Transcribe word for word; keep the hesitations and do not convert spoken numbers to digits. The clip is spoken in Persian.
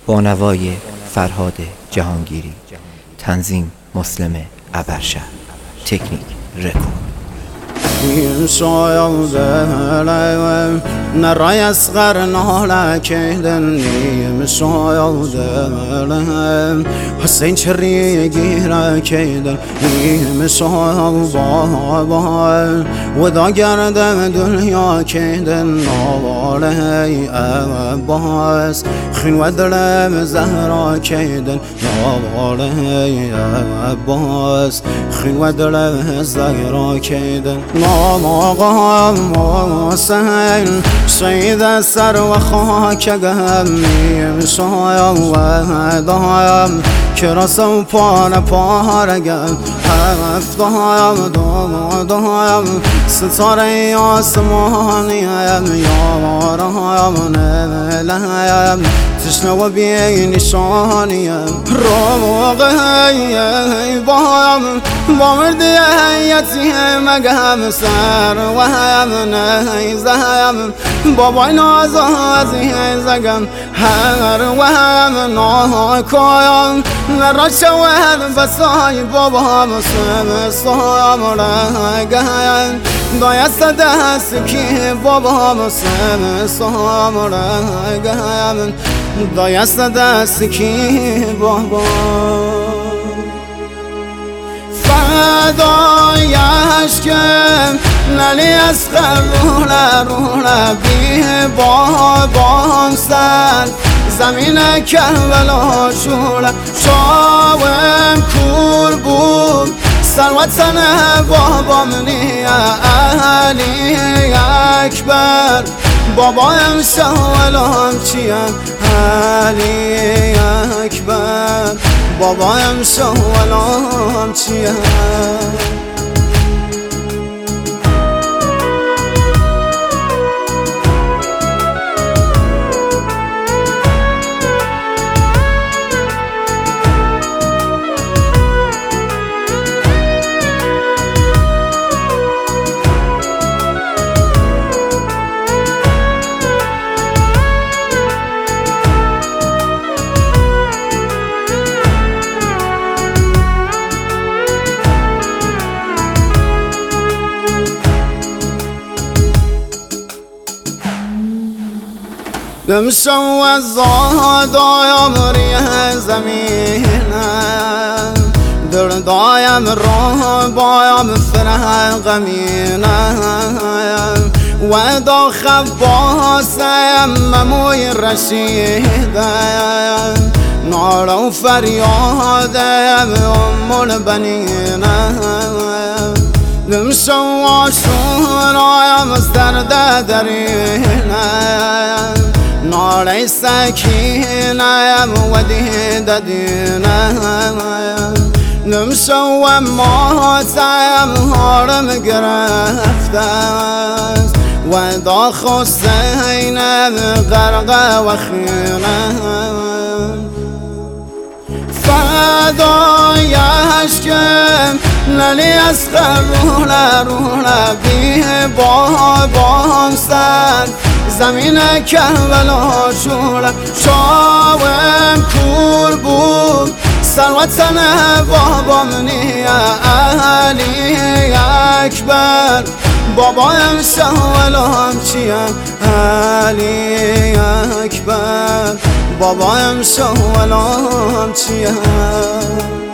با نوای فرهاد جهانگیری، تنظیم مسلم ابرشهر، تکنیک رکورد. این شایده لیم نرای اسقر ناله کهدن نیم شایده لیم حسین چری گیره کهدن نیم شایده و دا گردم دنیا کهدن نواله عباس خین و دلم زهرا کهدن نواله عباس خین و دلم زهرا کهدن نام آقا حسین شهید سر و خاک گمیم شایم و دایم که رسم پار پار گم هفت دایم دو دایم ستاره آسمانیم یارایم نملیم تشنه و بی نشانیم روغی بایم با مردی یتیم گم سر و هم نیزم بابای نازازی زگم هر و هم ناکایم نرا شود بسای بابا مسلم سایم رگم دایست دست کی بابا مسلم سایم رگم دایست دست کی بابا فدای عشقم نلی از قرونه رونه بی بابام سر زمین کربلا شوله شاوم کور بود سروتن بابام نیه علی اکبر بابایم شوالام چیم علی اکبر بابایم شوالام چیم دمشو از زادایم ریه زمینم دل دایم راه بایم فرح غمینم و دا خباسم مموی رشیدم نار و فریادم ام البنینم دمشو آشورایم از درد درینم نار سکینم و دید دینم نمشو و ماتم هارم گرفتم و دا خسینم غرق و خینم فدای عشقم نلی از قرونه رونه بی بابام سر زمین کربلا شوله شاوم کور بود سروتن بابام نیه علی اکبر بابایم شوالام چیم علی اکبر بابایم شوالام چیم